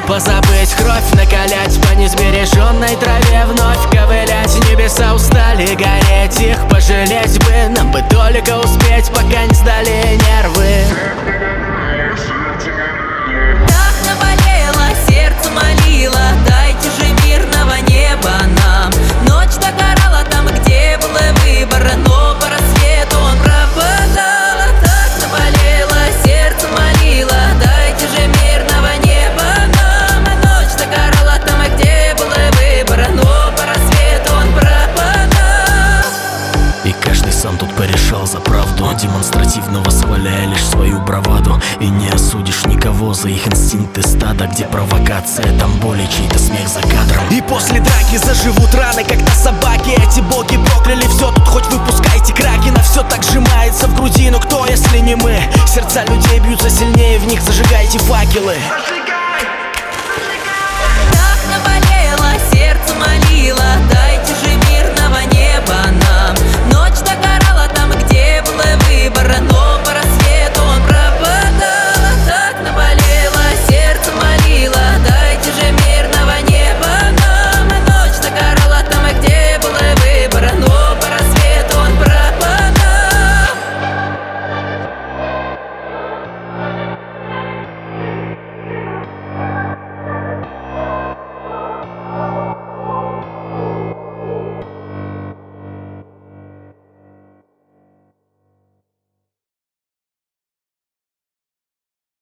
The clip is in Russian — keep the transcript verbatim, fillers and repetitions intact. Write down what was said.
позабыть кровь, накалять по несбереженной траве, вновь ковылять. Небеса устали гореть, их пожалеть бы, нам бы только успеть, пока не сдали нервы. Так наболело, сердце молило, дайте же мирного неба нам. Ночь догорала там, где был выбор, но по рассвету он пропадал. Так наболело, сердце молило, дайте же мирного неба нам. Ночь догорала там, где был выбор, но по рассвету он пропадал. И каждый сам тут порешал за правду, демонстративно восхваляя лишь свою браваду. И не осудишь никого за их инстинкты стада, где провокация, там боль и чей-то смех за кадром. И после драки заживут раны, как на собаке. Эти боги прокляли все, тут хоть выпускайте краки. На все так сжимается в груди, но кто, если не мы? Сердца людей бьются сильнее, в них зажигайте факелы.